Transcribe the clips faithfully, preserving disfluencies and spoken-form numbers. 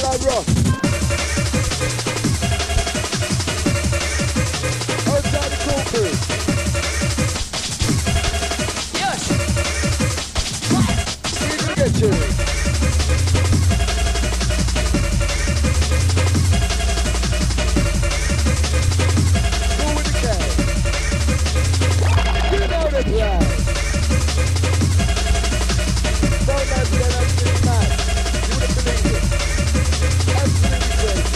like Ross. Outside the cool crew. Yes. We're gonna get you. Go with the cat. You know the plan. Don't let me get absolutely mad. You wouldn't believe it. Absolutely crazy.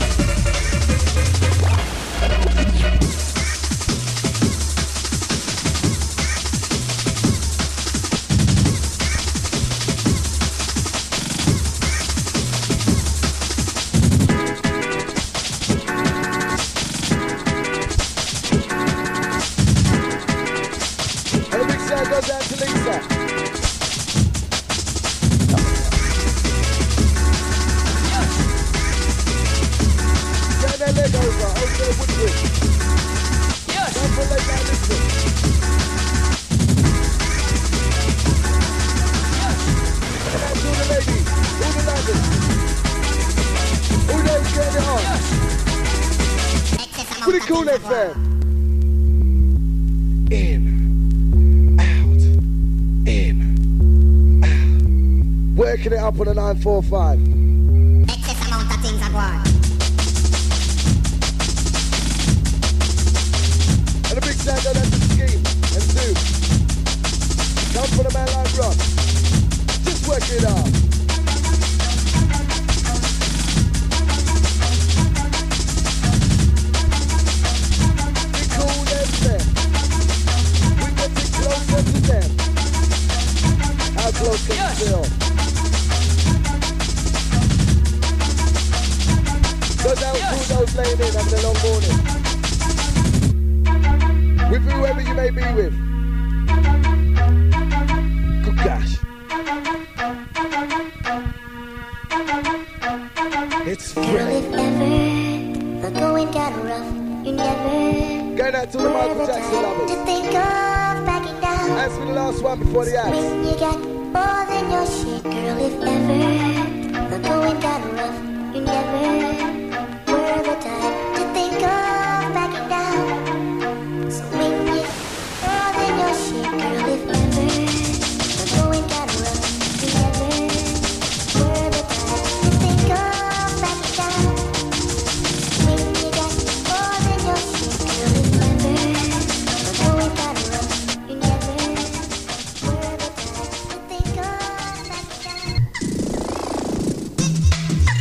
And a big shout goes out to Lisa. Turn that leg over, over to the woodwork. Yes. Don't put leg down this way. And that's all the ladies, all the ladders. All those getting it on. Pretty cool, F M. In, out, in, out. Working it up on a nine four five. Excess amount of things are going. And a big shout out to Scheme and Zoom. Come for the man like Ross. Just work it up. Be cool and them. We getting closer to them. How close can you feel? Goes out to those laying in having a long morning. With whoever you may be with. Good gosh. It's Girl, thrilling. if ever the going got rough, you never Going out to the were Michael the Jackson type lovers. to think of backing down. That's for the last one before the ads. When you got more than your shit, girl, if ever the going got rough, you never were the type to think of backing down. So when you more than your shit, girl, if ever the going got rough, you never were the type to think of backing down. When you got more than your shit, girl, if ever the going got rough, you never were the type to think of backing down.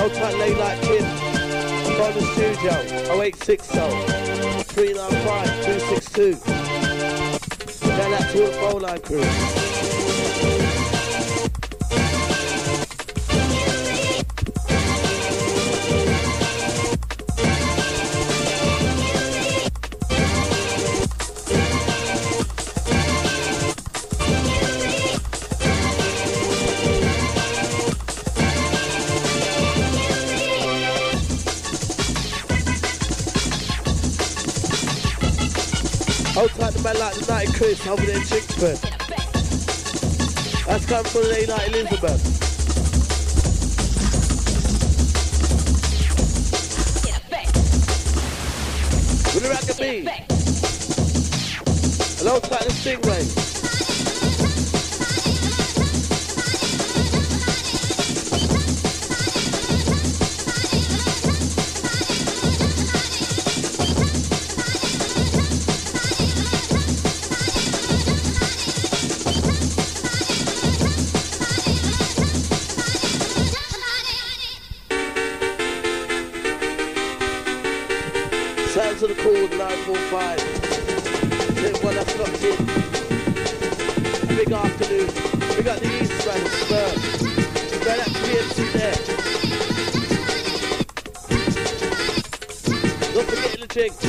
Old tight lay like Kim. From the studio. oh eight six oh, three nine five, two six two. Then that's all the phone line crew. Hold tight the man like the Nighty Chris over there in Chickford. That's come from the like Elizabeth. With the Ragabee. And hold tight the Stingray. To the call nine four five. Everyone that's locked in. Big afternoon. We got the East Man and Spur. We got that P M C there. Don't forget the jinx.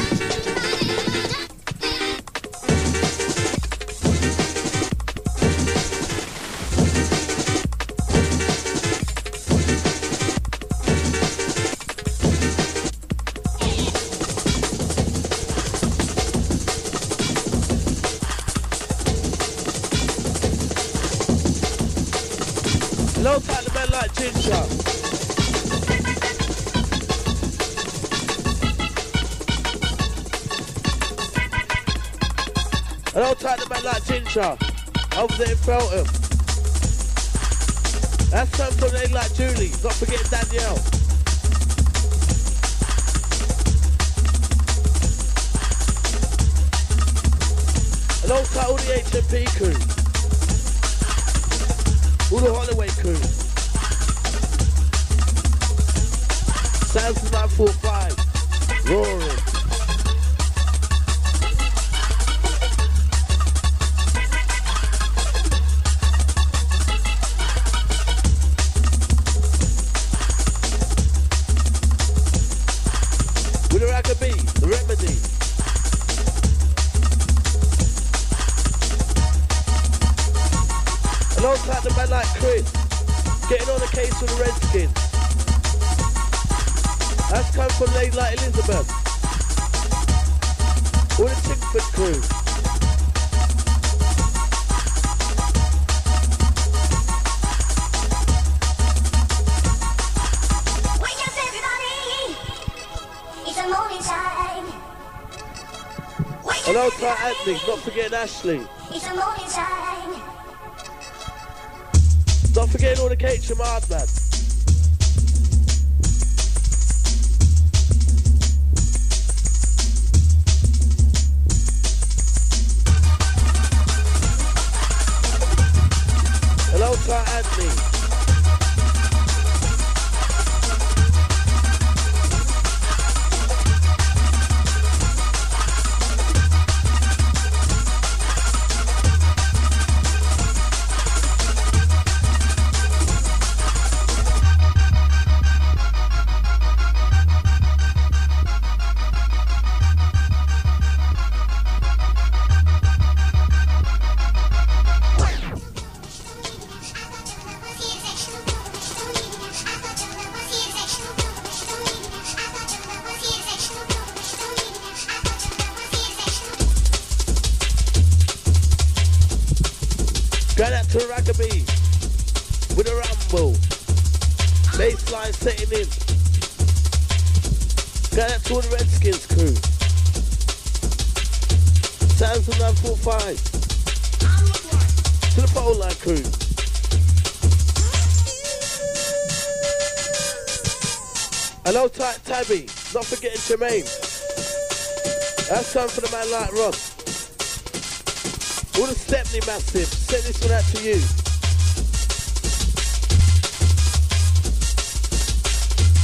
Low tight the man like Ginger. And I'll tight the man like Ginger. Over there in Feltham. That's something they like Julie. Not forgetting Danielle. And I'll tight all the H M P crew. All the Holloway crew. Sounds nine four five. Roaring. With the Ragabee, the Remedy. And all type the man like Chris, getting on the case with the Redskins. That's come from lady like Elizabeth. All the Chickford crew. Wake up everybody, it's a morning time. And all type Anthony, not forgetting Ashley. It's a morning time. Not forgetting all the K H M hard man. Hello, Ty Anthony. Going out to Ragabee with a Rambo. Baseline setting in. Going out to all the Redskins crew. Sounds of nine four five. To the phone line crew. Hello, tight Tabby. Not forgetting Jermaine. That's time for the man like Ross. All the Stepney Massive, send this one out to you.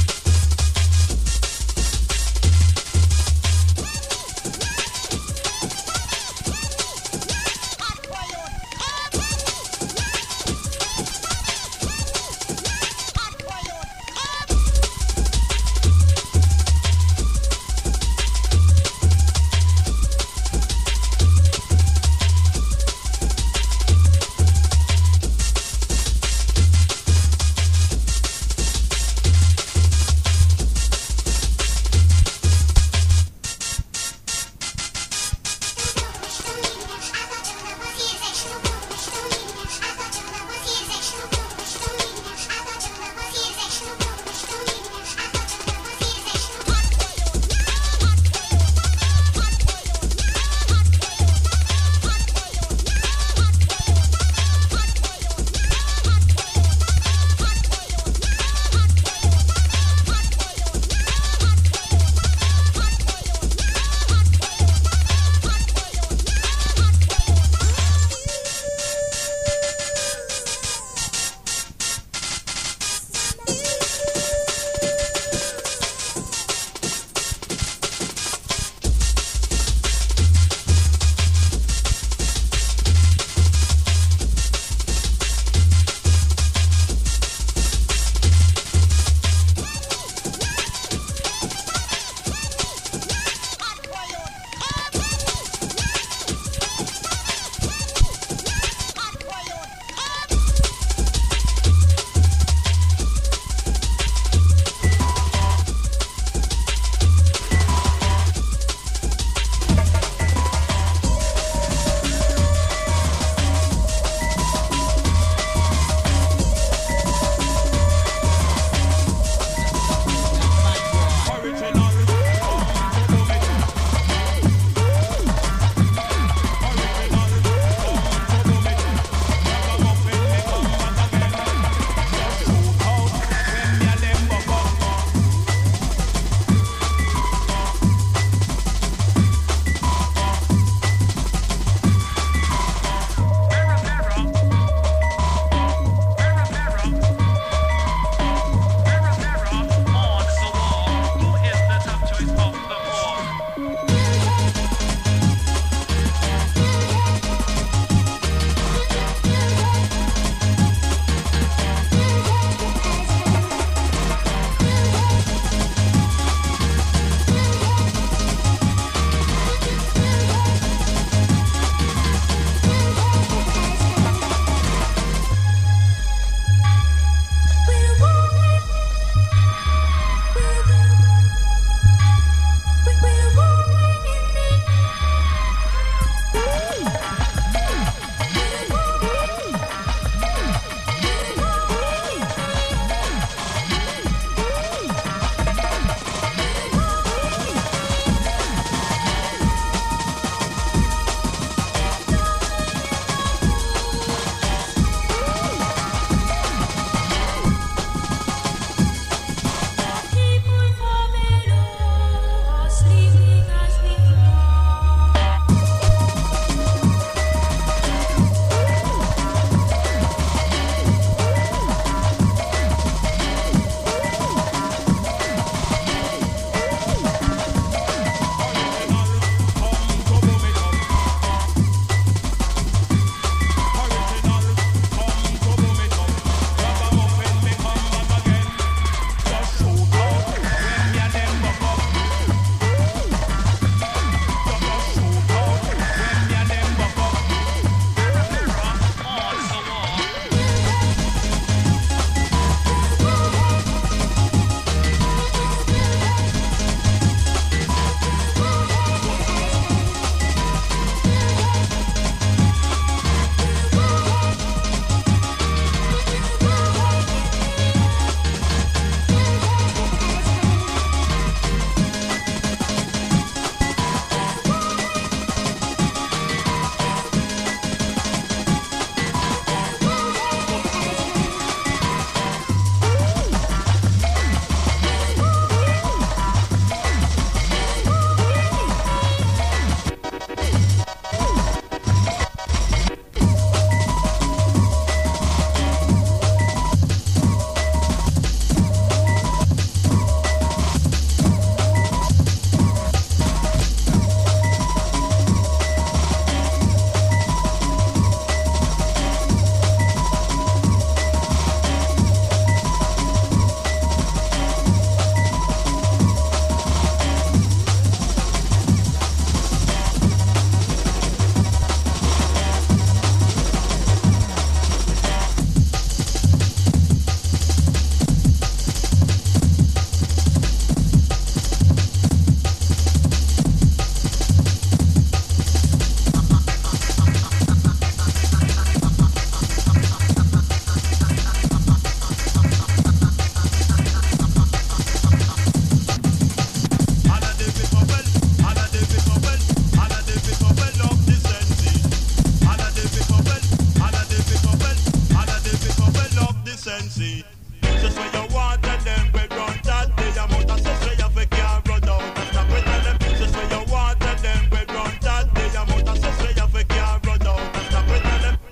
excellency. Just when you want tell them we run that day, I'm out of such way you can't run out. That's not what tell them. Just when you want tell them we run that day, I'm out of such way you can't run out. That's not what tell them.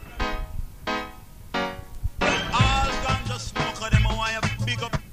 All ganja smoker them I want you big up.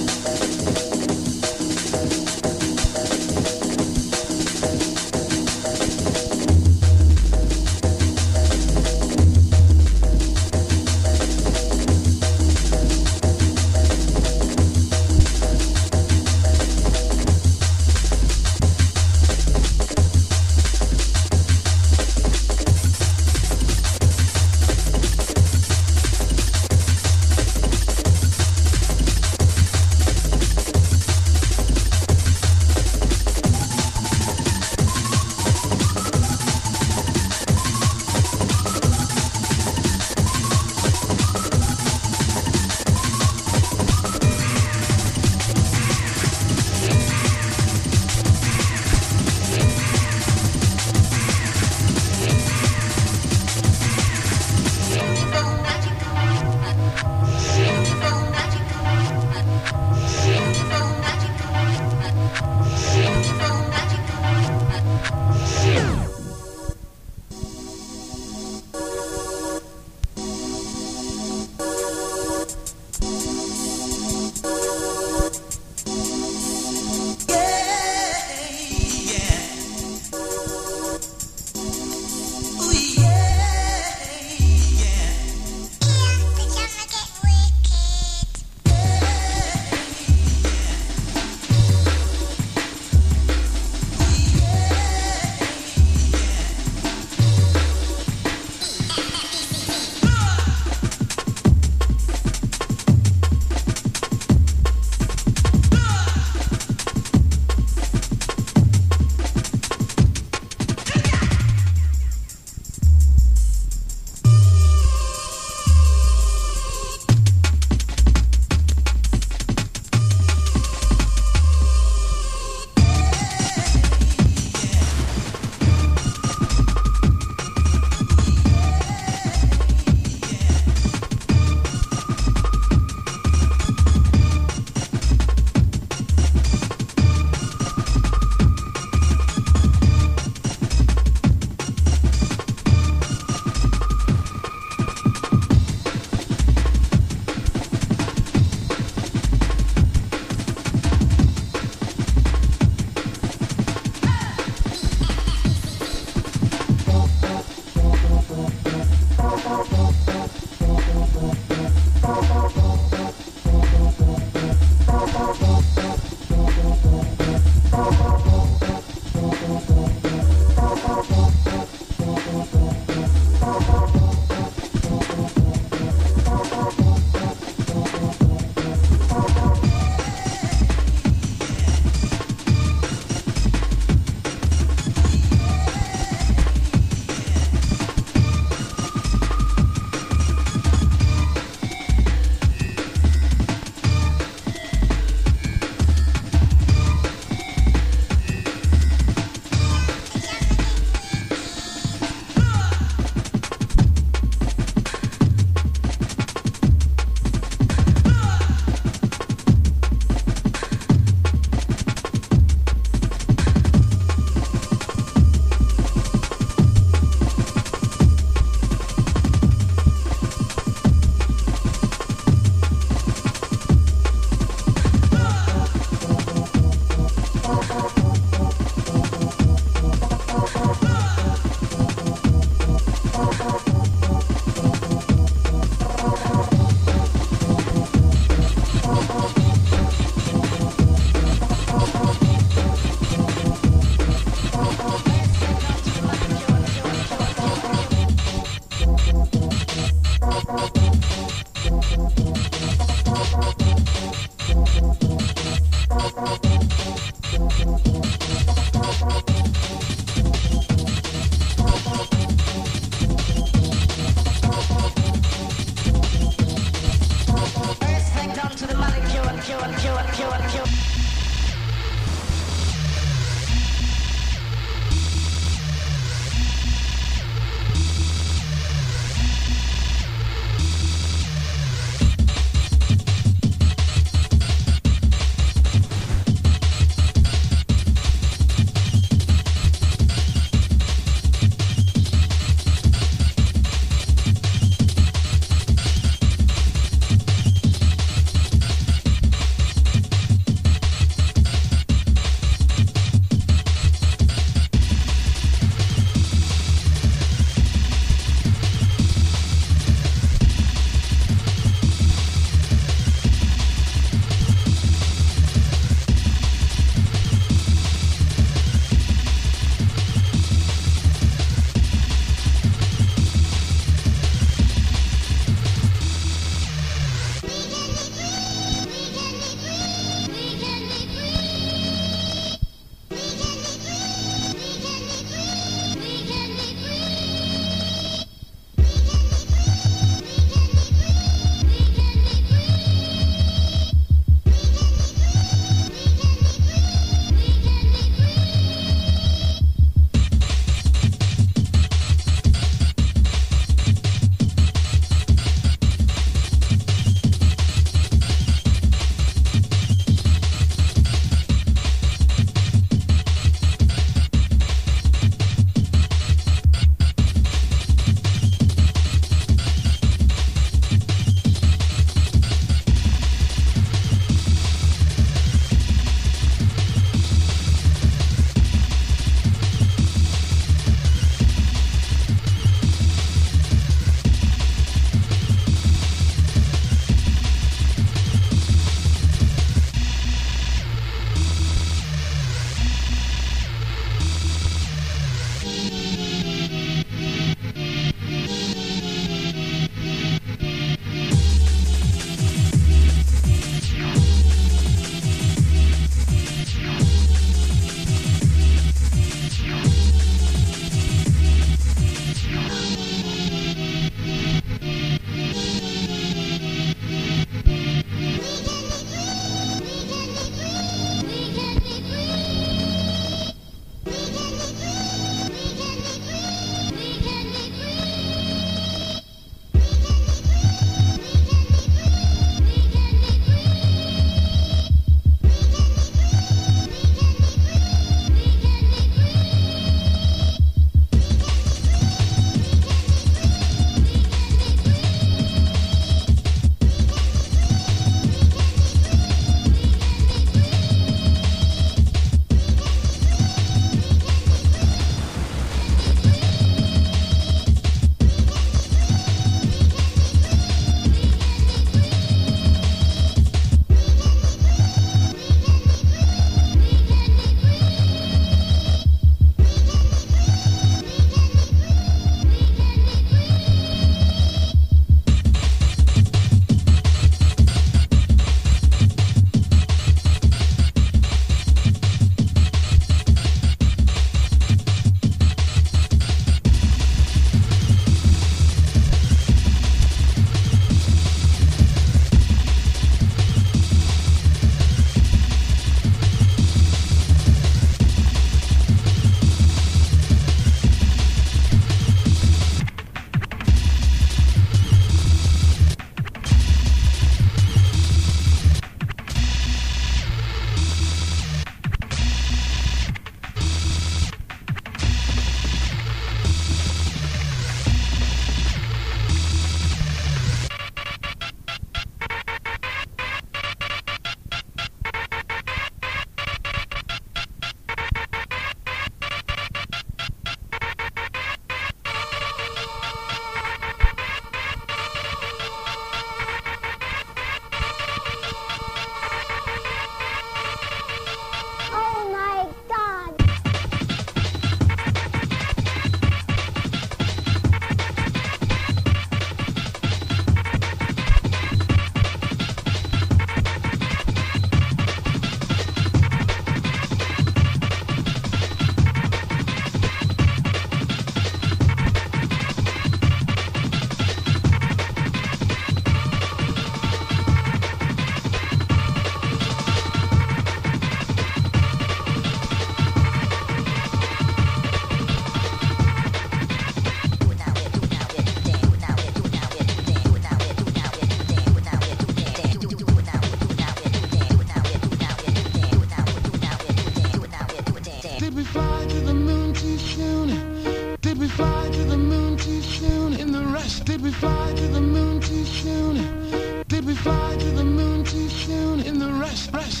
fly to the moon too soon? Did we fly to the moon too soon? In the rush, rush.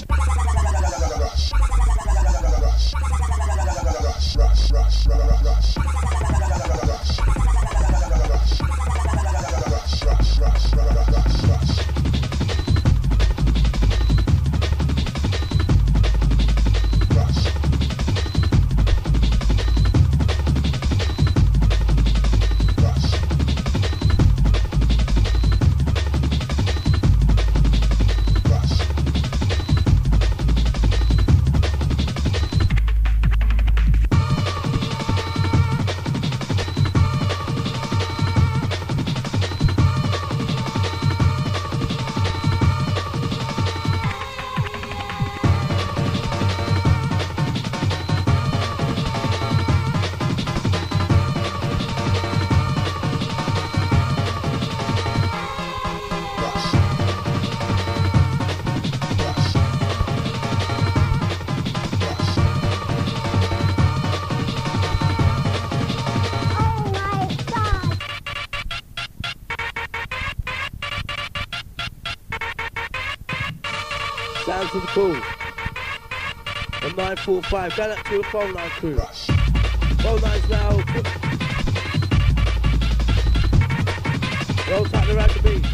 Rush, rush, rush, rush, rush. Sounds of the cool. On nine four five, going up to the phone line crew. Phone line's now. Roll tight around the beat.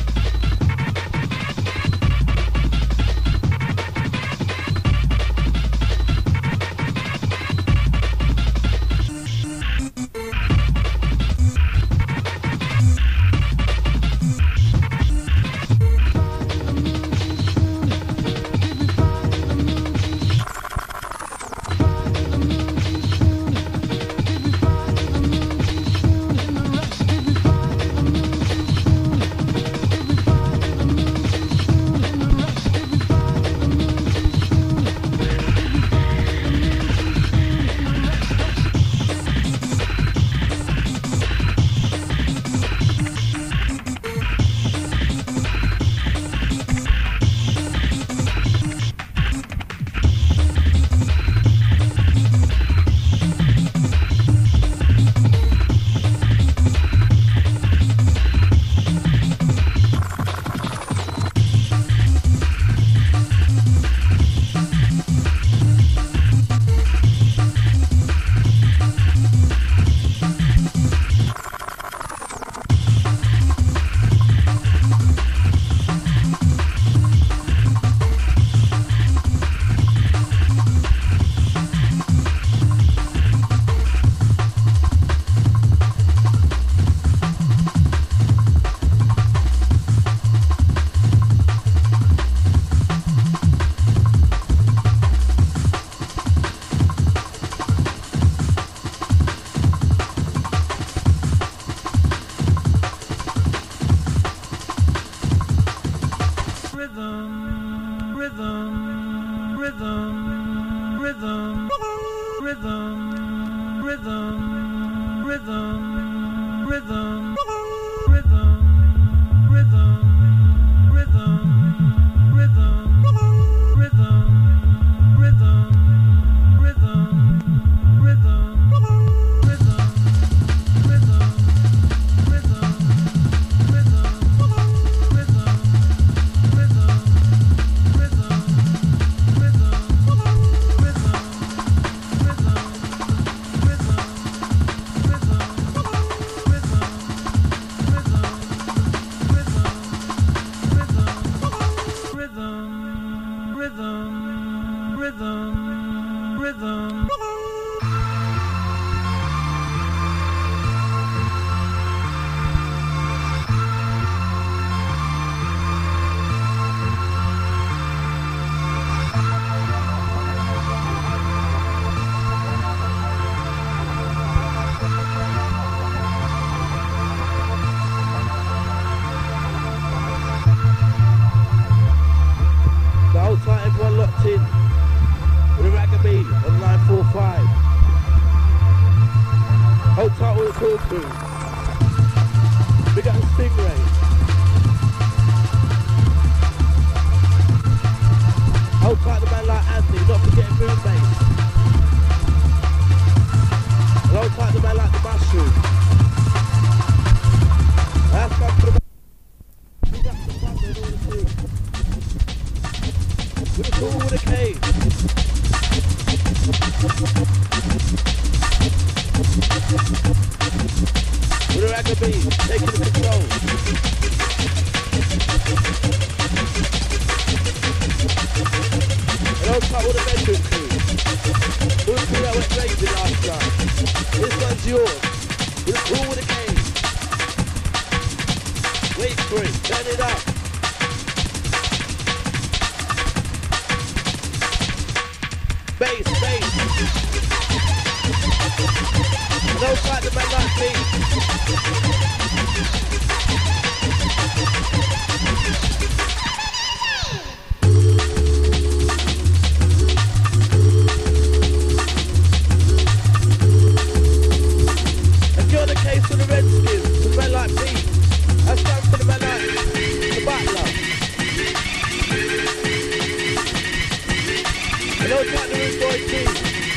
That's With a ragabee, taking the control. And I'll cut all the bedroom crew. Who's crew that went crazy last time? This one's yours. With a cool with a game. Wait for it, turn it up. Bass, bass. No fight the man like me. And you're the case for the Redskins, for the man like me. I stand for the man like the Butler. And I'll fight the Rude Boy too.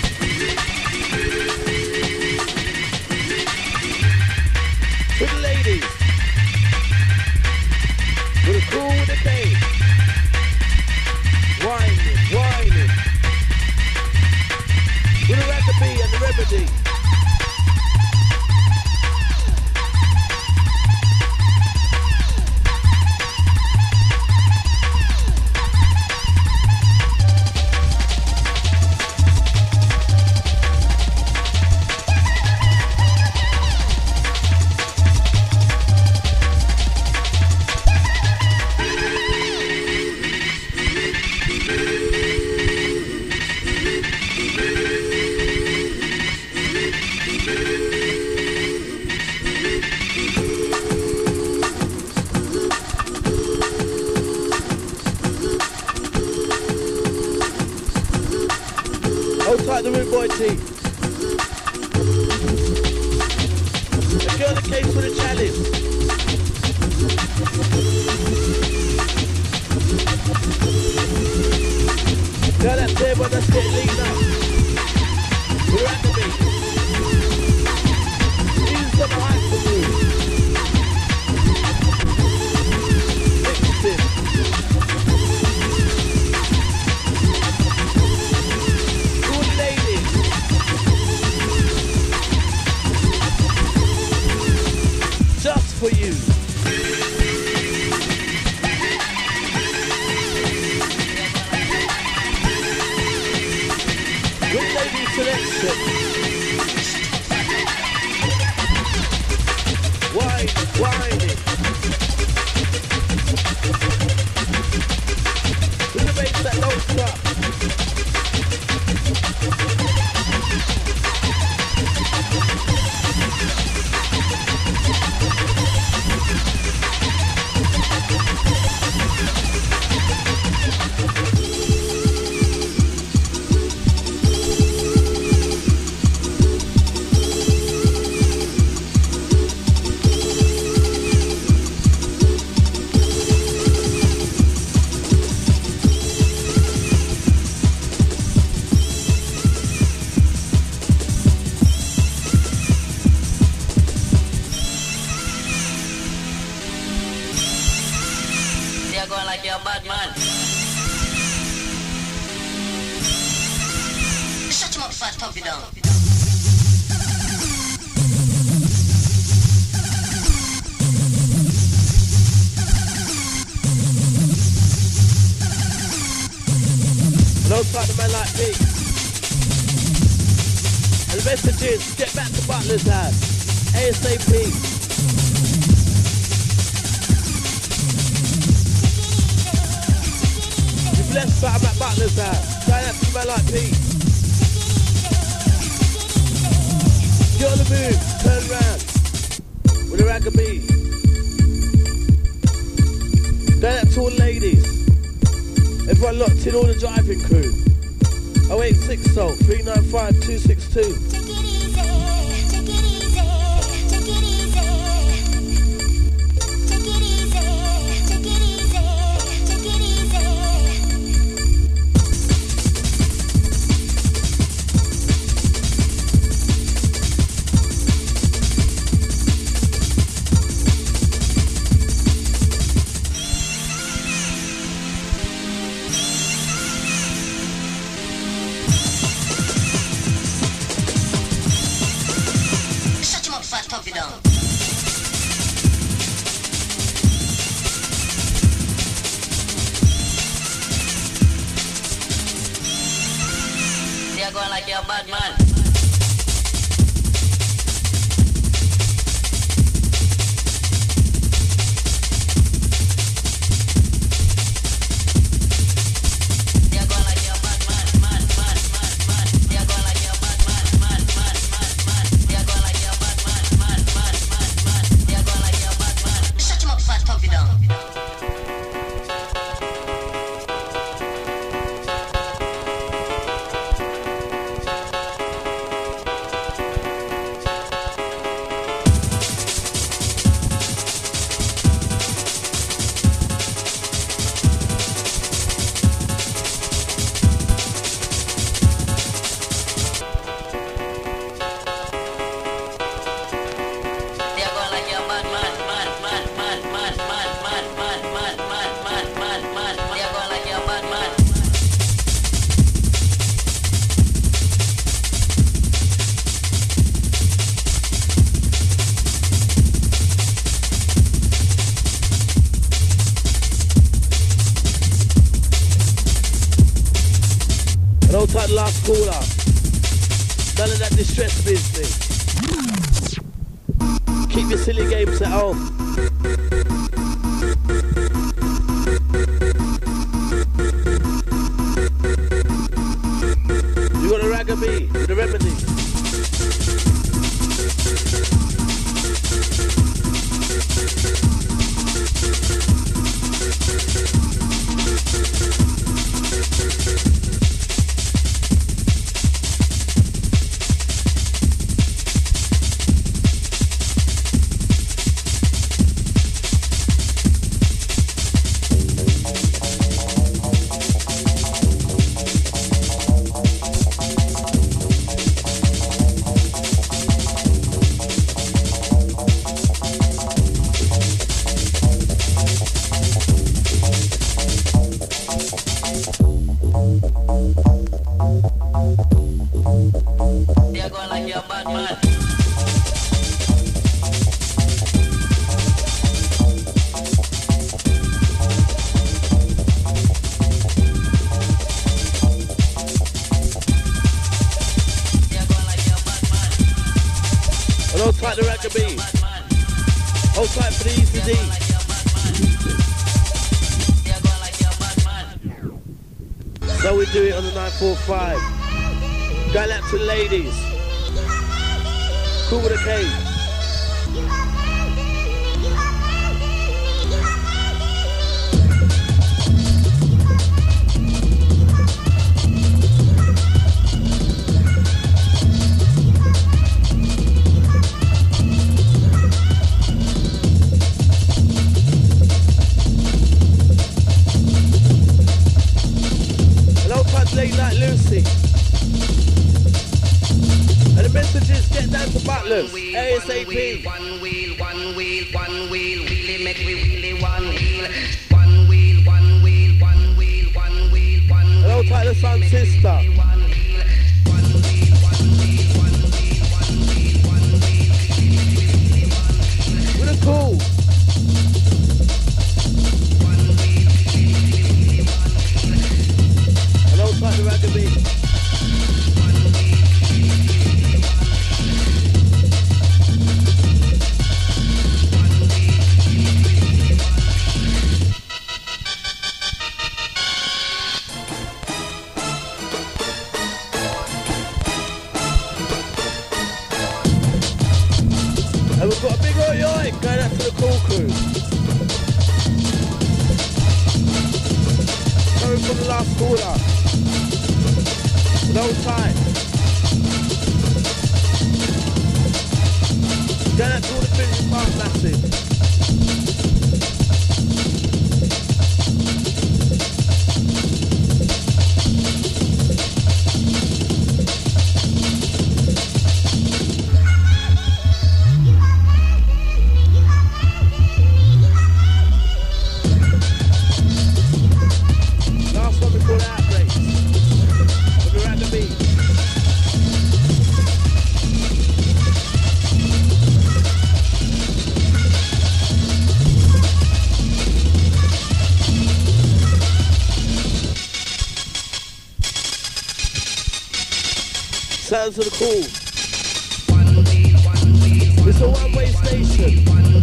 With the ladies, with a cool with a cane, whining, whining, with a recipe and the remedy. The Rude Boy team. The girl that came for the challenge. Girl that's there when that's getting lean up. We're at the beat. Use some hype for me. Mix it. For you. Good lady selection. Wine, whining. With the bass that don't stop. Get back to Butler's house, ASAP. You've left, but I'm at Butler's house. Try that to my like Pete. Get on the move, turn round with a ragabee. Try that to all the ladies. Everyone locked in, all the driving crew. oh eight six soul three nine five two six two. pump it down. You're going like you're a bad man. Don't touch last caller. None of that distress business. Keep your silly games at home. You got a ragabee with a remedy. Four five. Going out to ladies. Cool with a K. Late Night Lucy. And the messages get down to Butlers. ASAP. One wheel, one wheel, one wheel, wheelie make we wheelie one wheel. One wheel, one wheel, one wheel, one wheel, one wheel. Hello, Tyler Sun Sister. With a cool. Like the ragabee. And we've got a big oi oi going out to the Cool Crew. Coming from the last quarter. No time. Going out to all the Finsbury Park massive. Last one before the outbreak. We'll be around the beat. Sounds of the cool. It's a one-way station.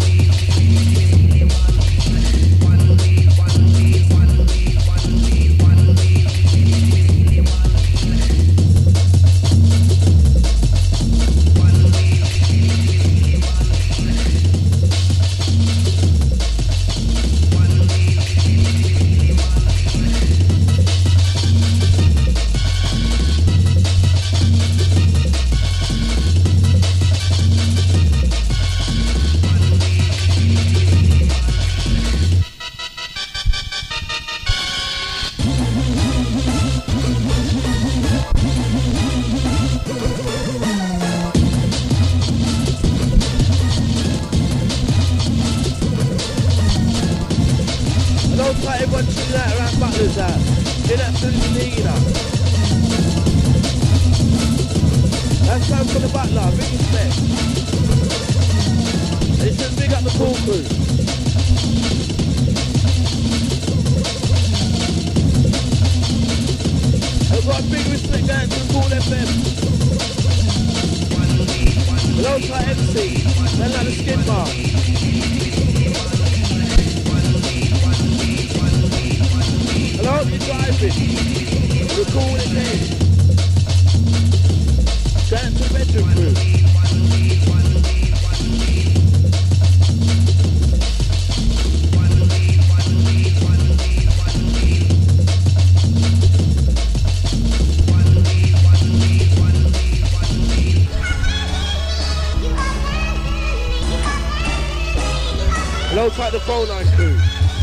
The phone line crew.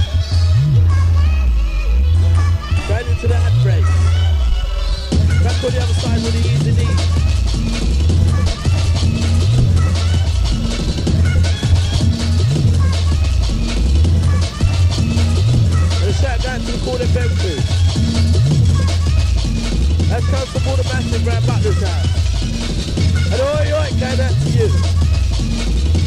Right into the ad break. Back on the other side with the easy D. And a shout down to the Cool F M crew. That comes from all the massive round Butler's house. And oi oi, going out to you.